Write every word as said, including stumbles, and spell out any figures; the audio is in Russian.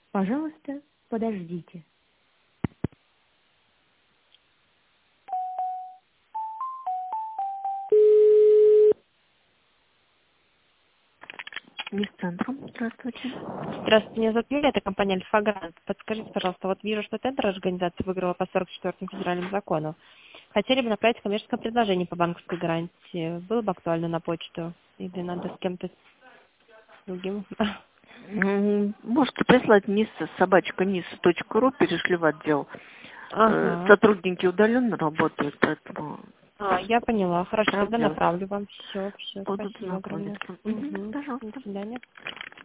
Пожалуйста, подождите. Мисс-центром, здравствуйте. Здравствуйте, меня зовут Юлия, это компания «Альфа-Грант». Подскажите, пожалуйста, вот вижу, что тендер организация выиграла по сорок четвёртому федеральному закону. Хотели бы направить коммерческое предложение по банковской гарантии. Было бы актуально на почту? Или надо с кем-то другим? М, Можете прислать низ собачка низ точка ру, перешли в отдел. Э, Ага. Сотрудники удаленно работают, поэтому А, я поняла. Хорошо, тогда отправлю. направлю вам. Все, все. Будут Спасибо огромное. находиться. Мгм, Угу. До пожалуйста. свидания.